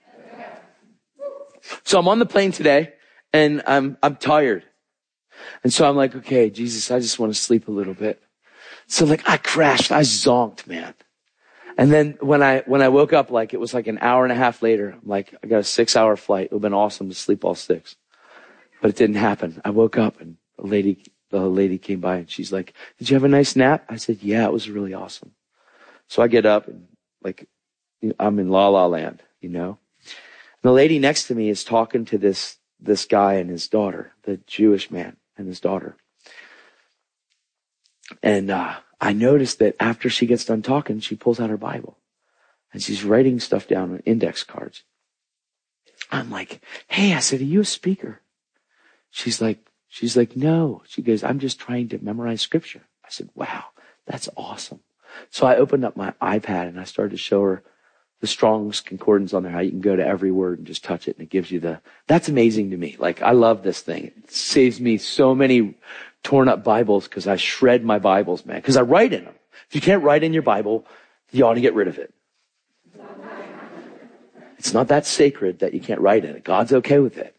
So I'm on the plane today and I'm, I'm tired. And so I'm like, okay, Jesus, I just want to sleep a little bit. So like I crashed, I zonked, man. And then when I, when I woke up, like it was like an hour and a half later, I'm like, I got a six hour flight. It would have been awesome to sleep all six, but it didn't happen. I woke up and a lady, the lady came by and she's like, did you have a nice nap? I said, yeah, it was really awesome. So I get up and like, I'm in La La Land, you know, and the lady next to me is talking to this, this guy and his daughter, the Jewish man and his daughter. And, uh, I noticed that after she gets done talking, she pulls out her Bible and she's writing stuff down on index cards. I'm like, hey, I said, are you a speaker? She's like, she's like, no. She goes, I'm just trying to memorize scripture. I said, wow, that's awesome. So I opened up my iPad and I started to show her the Strong's Concordance on there, how you can go to every word and just touch it and it gives you the, that's amazing to me. Like, I love this thing. It saves me so many torn up Bibles because I shred my Bibles, man, because I write in them. If you can't write in your Bible, you ought to get rid of it. It's not that sacred that you can't write in it. God's okay with it.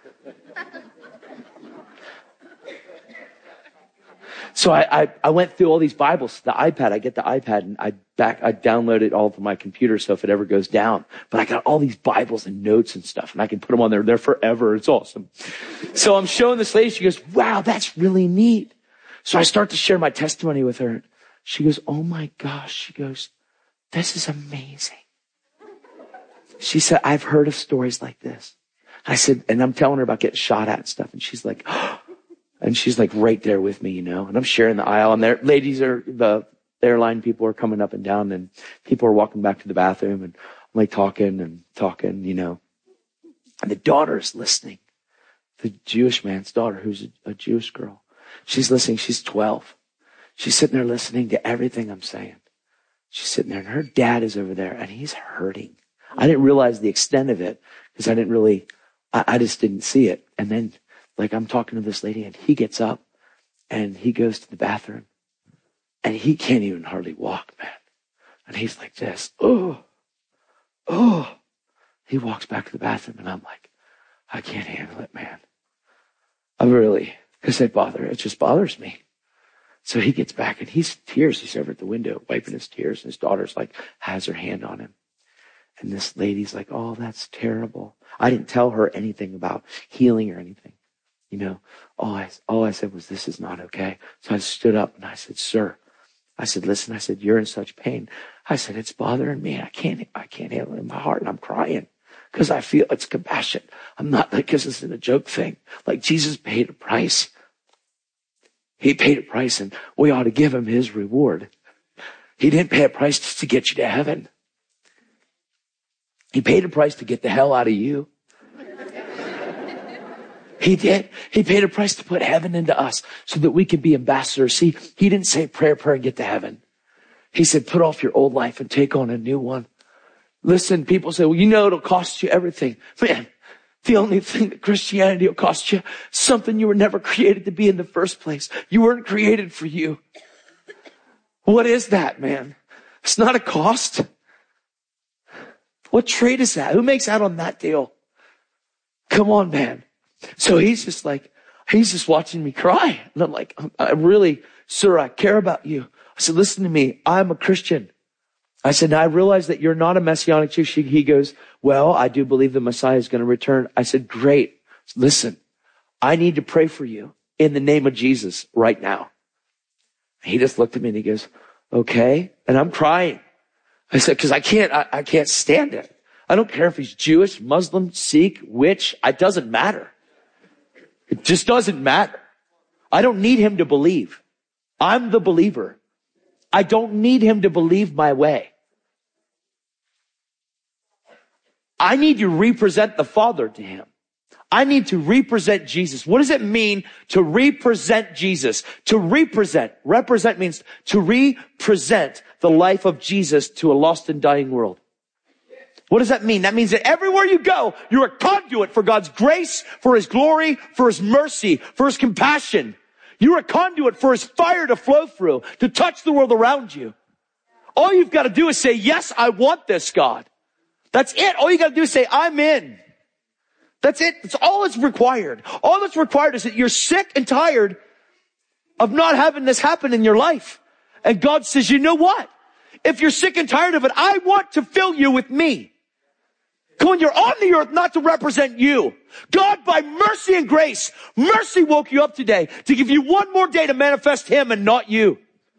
So I, I, I went through all these Bibles, the iPad, I get the iPad and I back, I download it all to my computer so if it ever goes down, but I got all these Bibles and notes and stuff and I can put them on there. They're forever. It's awesome. So I'm showing this lady. She goes, wow, that's really neat. So I start to share my testimony with her. She goes, oh my gosh. She goes, this is amazing. She said, I've heard of stories like this. I said, and I'm telling her about getting shot at and stuff. And she's like, oh. And she's like right there with me, you know, and I'm sharing the aisle and there, ladies are, the airline people are coming up and down and people are walking back to the bathroom and I'm like talking and talking, you know, and the daughter is listening. The Jewish man's daughter, who's a, a Jewish girl. She's listening. She's twelve. She's sitting there listening to everything I'm saying. She's sitting there and her dad is over there and he's hurting. I didn't realize the extent of it because I didn't really, I, I just didn't see it. And then like I'm talking to this lady and he gets up and he goes to the bathroom and he can't even hardly walk, man. And he's like this. Oh, oh, he walks back to the bathroom and I'm like, I can't handle it, man. I really, cause it bother, it just bothers me. So he gets back and he's tears. He's over at the window wiping his tears and his daughter's like has her hand on him. And this lady's like, oh, that's terrible. I didn't tell her anything about healing or anything. You know, all I, all I said was, this is not okay. So I stood up and I said, sir, I said, listen, I said, you're in such pain. I said, it's bothering me. I can't, I can't handle it in my heart. And I'm crying because I feel it's compassion. I'm not like, this isn't a joke thing. Like Jesus paid a price. He paid a price and we ought to give him his reward. He didn't pay a price just to get you to heaven. He paid a price to get the hell out of you. He did. He paid a price to put heaven into us so that we could be ambassadors. See, he didn't say prayer, prayer, and get to heaven. He said, put off your old life and take on a new one. Listen, people say, well, you know, it'll cost you everything. Man, the only thing that Christianity will cost you is something you were never created to be in the first place. You weren't created for you. What is that, man? It's not a cost. What trade is that? Who makes out on that deal? Come on, man. So he's just like, he's just watching me cry. And I'm like, I really, sir, I care about you. I said, listen to me. I'm a Christian. I said, I realize that you're not a Messianic Jew. He goes, well, I do believe the Messiah is going to return. I said, great. Listen, I need to pray for you in the name of Jesus right now. He just looked at me and he goes, okay. And I'm crying. I said, cause I can't, I, I can't stand it. I don't care if he's Jewish, Muslim, Sikh, which, it doesn't matter. It just doesn't matter. I don't need him to believe. I'm the believer. I don't need him to believe my way. I need to represent the Father to him. I need to represent Jesus. What does it mean to represent Jesus? To represent, represent means to represent the life of Jesus to a lost and dying world. What does that mean? That means that everywhere you go, you're a conduit for God's grace, for his glory, for his mercy, for his compassion. You're a conduit for his fire to flow through, to touch the world around you. All you've got to do is say, yes, I want this, God. That's it. All you got to do is say, I'm in. That's it. That's all that's required. All that's required is that you're sick and tired of not having this happen in your life. And God says, you know what? If you're sick and tired of it, I want to fill you with me. Come on, you're on the earth not to represent you. God, by mercy and grace, mercy woke you up today to give you one more day to manifest him and not you.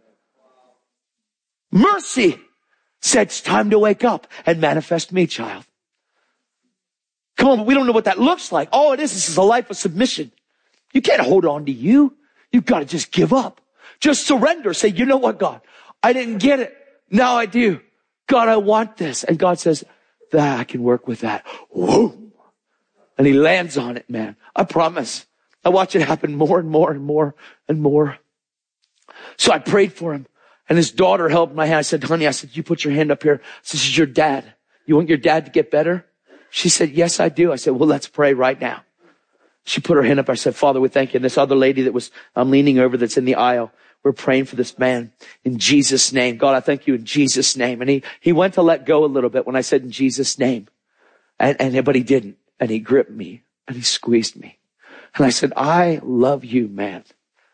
Mercy said it's time to wake up and manifest me, child. Come on, but we don't know what that looks like. All it is, this is a life of submission. You can't hold on to you. You've got to just give up. Just surrender. Say, you know what, God? I didn't get it. Now I do. God, I want this. And God says, that I can work with that. Whoa. And he lands on it, man. I promise. I watch it happen more and more and more and more. So I prayed for him. And his daughter held my hand. I said, honey, I said, you put your hand up here. I said, this is your dad. You want your dad to get better? She said, yes, I do. I said, well, let's pray right now. She put her hand up. I said, Father, we thank you. And this other lady that was, I'm leaning over that's in the aisle. We're praying for this man in Jesus' name. God, I thank you in Jesus' name. And he, he went to let go a little bit when I said in Jesus' name. And, and, but he didn't. And he gripped me and he squeezed me. And I said, I love you, man.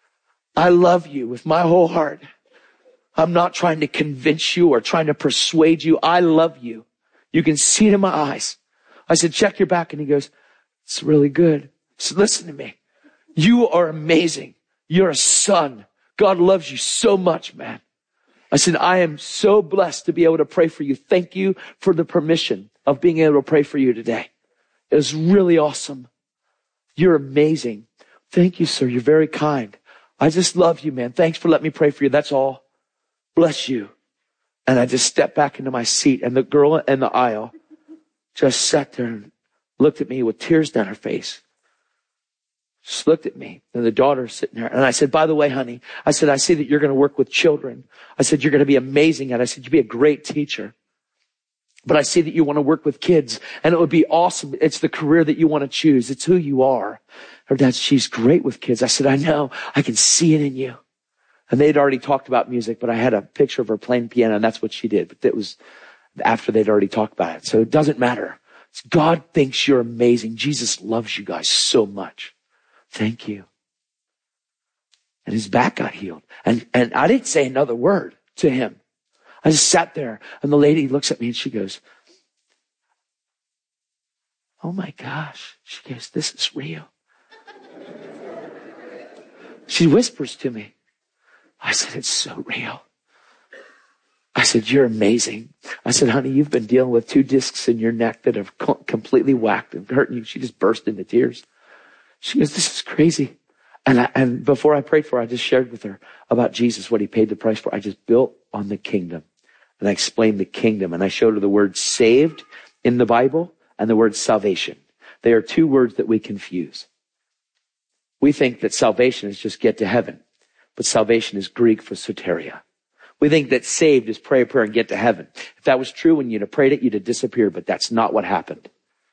I love you with my whole heart. I'm not trying to convince you or trying to persuade you. I love you. You can see it in my eyes. I said, check your back. And he goes, it's really good. So listen to me. You are amazing. You're a son. God loves you so much, man. I said, I am so blessed to be able to pray for you. Thank you for the permission of being able to pray for you today. It was really awesome. You're amazing. Thank you, sir. You're very kind. I just love you, man. Thanks for letting me pray for you. That's all. Bless you. And I just stepped back into my seat, and the girl in the aisle just sat there and looked at me with tears down her face. Just looked at me, and the daughter sitting there. And I said, by the way, honey, I said, I see that you're going to work with children. I said, you're going to be amazing at it. I said, you'd be a great teacher. But I see that you want to work with kids, and it would be awesome. It's the career that you want to choose. It's who you are. Her dad, she's great with kids. I said, I know. I can see it in you. And they'd already talked about music, but I had a picture of her playing piano, and that's what she did. But it was after they'd already talked about it. So it doesn't matter. God thinks you're amazing. Jesus loves you guys so much. Thank you. And his back got healed. And, and I didn't say another word to him. I just sat there, and the lady looks at me and she goes, oh my gosh. She goes, this is real. She whispers to me. I said, it's so real. I said, you're amazing. I said, honey, you've been dealing with two discs in your neck that have co- completely whacked and hurting you. She just burst into tears. She goes, this is crazy. And I, and before I prayed for her, I just shared with her about Jesus, what he paid the price for. I just built on the kingdom. And I explained the kingdom. And I showed her the word saved in the Bible and the word salvation. They are two words that we confuse. We think that salvation is just get to heaven. But salvation is Greek for soteria. We think that saved is pray a prayer and get to heaven. If that was true, when you'd have prayed it, you'd have disappeared. But that's not what happened.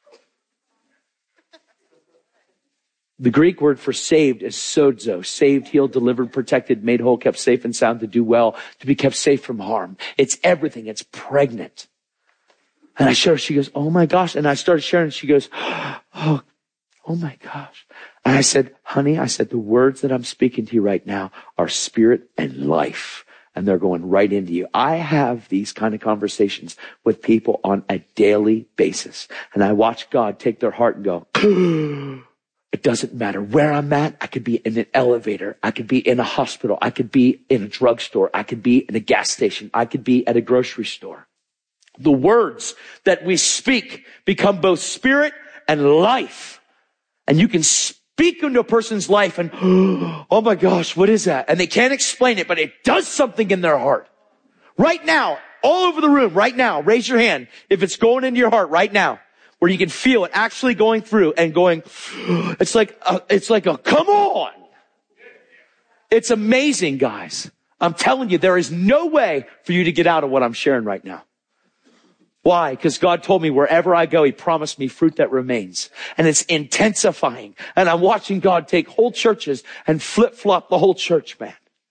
The Greek word for saved is sozo. Saved, healed, delivered, protected, made whole, kept safe and sound, to do well, to be kept safe from harm. It's everything. It's pregnant. And I showed her, she goes, oh my gosh. And I started sharing, and she goes, oh, oh my gosh. And I said, honey, I said, the words that I'm speaking to you right now are spirit and life. And they're going right into you. I have these kind of conversations with people on a daily basis. And I watch God take their heart and go, it doesn't matter where I'm at. I could be in an elevator. I could be in a hospital. I could be in a drugstore. I could be in a gas station. I could be at a grocery store. The words that we speak become both spirit and life. And you can speak into a person's life and, oh my gosh, what is that? And they can't explain it, but it does something in their heart. Right now, all over the room, right now, raise your hand if it's going into your heart right now, where you can feel it actually going through and going, it's like, a, it's like a, come on. It's amazing, guys. I'm telling you, there is no way for you to get out of what I'm sharing right now. Why? Because God told me wherever I go, he promised me fruit that remains. And it's intensifying. And I'm watching God take whole churches and flip-flop the whole church, man.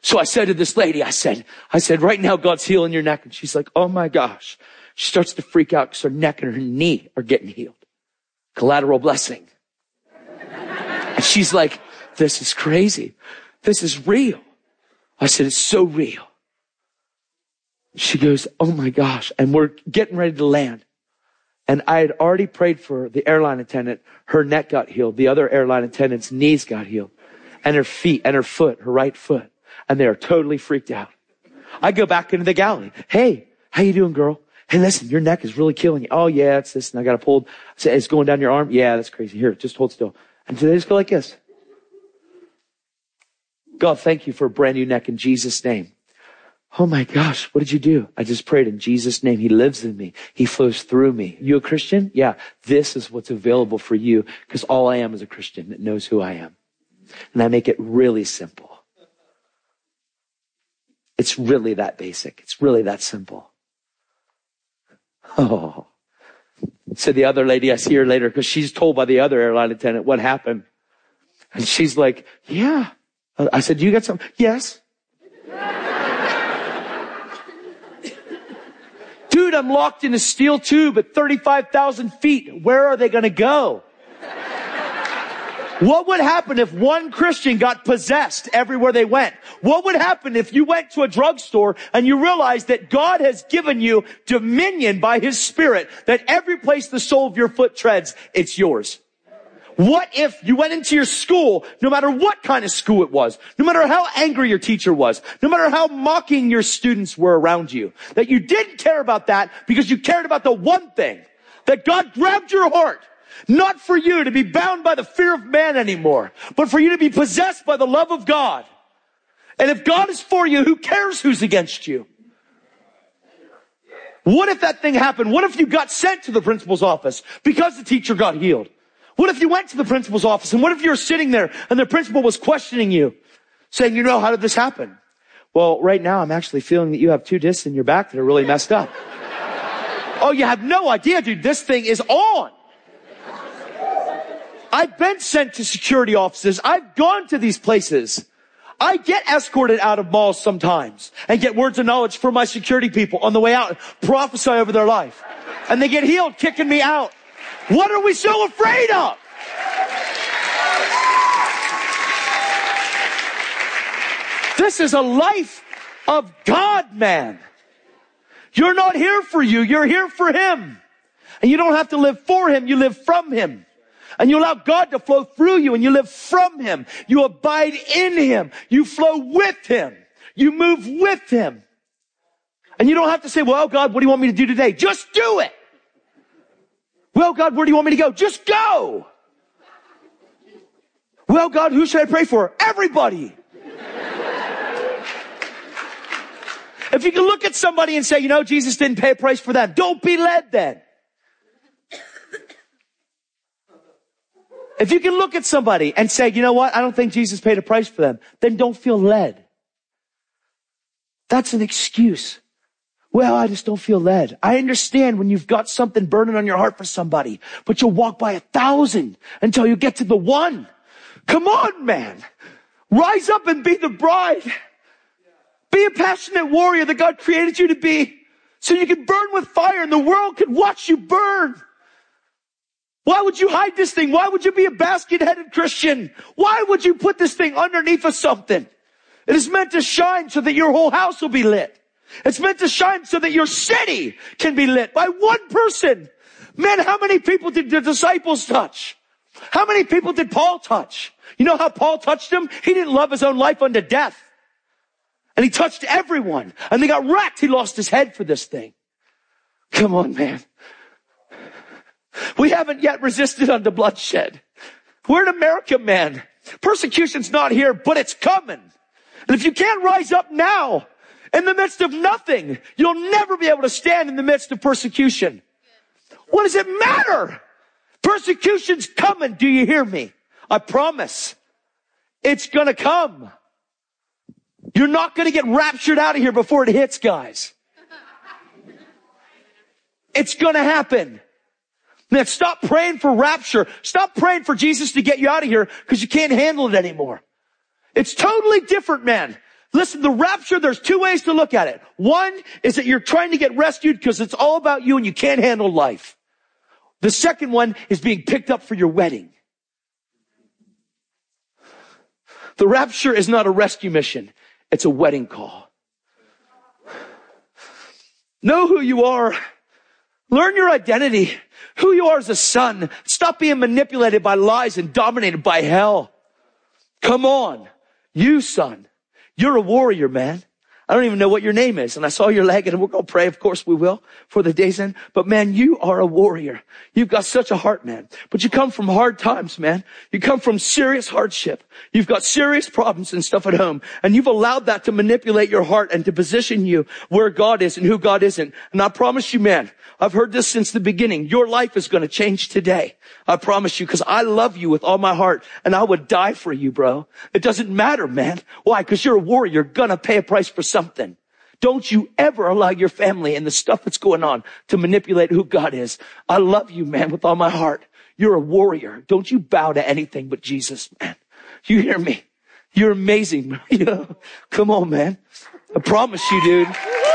So I said to this lady, I said, I said, right now God's healing your neck. And she's like, oh my gosh. She starts to freak out because her neck and her knee are getting healed. Collateral blessing. And she's like, this is crazy. This is real. I said, it's so real. She goes, oh my gosh. And we're getting ready to land. And I had already prayed for the airline attendant. Her neck got healed. The other airline attendant's knees got healed. And her feet and her foot, her right foot. And they are totally freaked out. I go back into the gallery. Hey, how you doing, girl? Hey, listen, your neck is really killing you. Oh yeah, it's this. And I got to pull. It's going down your arm. Yeah, that's crazy. Here, just hold still. And so they just go like this. God, thank you for a brand new neck in Jesus' name. Oh my gosh, what did you do? I just prayed in Jesus' name. He lives in me. He flows through me. You a Christian? Yeah, this is what's available for you because all I am is a Christian that knows who I am. And I make it really simple. It's really that basic. It's really that simple. Oh. So the other lady, I see her later because she's told by the other airline attendant what happened. And she's like, yeah. I said, you got something? Yes. Dude, I'm locked in a steel tube at thirty-five thousand feet. Where are they going to go? What would happen if one Christian got possessed everywhere they went? What would happen if you went to a drugstore and you realized that God has given you dominion by his Spirit, that every place the sole of your foot treads, it's yours? What if you went into your school, no matter what kind of school it was, no matter how angry your teacher was, no matter how mocking your students were around you, that you didn't care about that because you cared about the one thing, that God grabbed your heart, not for you to be bound by the fear of man anymore, but for you to be possessed by the love of God. And if God is for you, who cares who's against you? What if that thing happened? What if you got sent to the principal's office because the teacher got healed? What if you went to the principal's office and what if you were sitting there and the principal was questioning you, saying, you know, how did this happen? Well, right now I'm actually feeling that you have two discs in your back that are really messed up. Oh, you have no idea, dude. This thing is on. I've been sent to security offices. I've gone to these places. I get escorted out of malls sometimes and get words of knowledge from my security people on the way out, prophesy over their life. And they get healed, kicking me out. What are we so afraid of? This is a life of God, man. You're not here for you. You're here for him. And you don't have to live for him. You live from him. And you allow God to flow through you and you live from him. You abide in him. You flow with him. You move with him. And you don't have to say, well, God, what do you want me to do today? Just do it. Well, God, where do you want me to go? Just go. Well, God, who should I pray for? Everybody. If you can look at somebody and say, you know, Jesus didn't pay a price for them, don't be led then. If you can look at somebody and say, you know what, I don't think Jesus paid a price for them, then don't feel led. That's an excuse. Well, I just don't feel led. I understand when you've got something burning on your heart for somebody, but you'll walk by a thousand until you get to the one. Come on, man. Rise up and be the bride. Be a passionate warrior that God created you to be so you can burn with fire and the world can watch you burn. Why would you hide this thing? Why would you be a basket-headed Christian? Why would you put this thing underneath of something? It is meant to shine so that your whole house will be lit. It's meant to shine so that your city can be lit by one person. Man, how many people did the disciples touch? How many people did Paul touch? You know how Paul touched them? He didn't love his own life unto death. And he touched everyone. And they got wrecked. He lost his head for this thing. Come on, man. We haven't yet resisted unto bloodshed. We're in America, man. Persecution's not here, but it's coming. And if you can't rise up now, in the midst of nothing, you'll never be able to stand in the midst of persecution. What does it matter? Persecution's coming. Do you hear me? I promise. It's gonna come. You're not gonna get raptured out of here before it hits, guys. It's gonna happen. Man, stop praying for rapture. Stop praying for Jesus to get you out of here because you can't handle it anymore. It's totally different, man. Listen, the rapture, there's two ways to look at it. One is that you're trying to get rescued because it's all about you and you can't handle life. The second one is being picked up for your wedding. The rapture is not a rescue mission. It's a wedding call. Know who you are. Learn your identity. Who you are as a son. Stop being manipulated by lies and dominated by hell. Come on. You, son. You're a warrior, man. I don't even know what your name is. And I saw your leg and we're going to pray. Of course we will for the day's end. But man, you are a warrior. You've got such a heart, man. But you come from hard times, man. You come from serious hardship. You've got serious problems and stuff at home. And you've allowed that to manipulate your heart and to position you where God is and who God isn't. And I promise you, man, I've heard this since the beginning. Your life is going to change today. I promise you, because I love you with all my heart and I would die for you, bro. It doesn't matter, man. Why? Because you're a warrior. You're going to pay a price for something. Don't you ever allow your family and the stuff that's going on to manipulate who God is. I love you, man, with all my heart. You're a warrior. Don't you bow to anything but Jesus, man. You hear me? You're amazing. You know? Come on, man. I promise you, dude.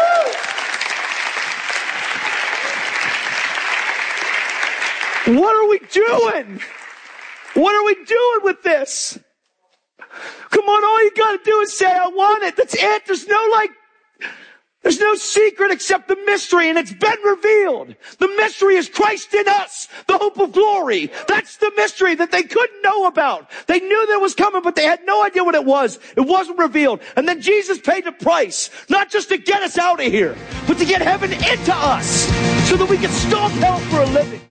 What are we doing? What are we doing with this? Come on, all you gotta do is say, I want it. That's it. There's no like, there's no secret except the mystery, and it's been revealed. The mystery is Christ in us, the hope of glory. That's the mystery that they couldn't know about. They knew that was coming, but they had no idea what it was. It wasn't revealed. And then Jesus paid the price, not just to get us out of here, but to get heaven into us so that we can stomp hell for a living.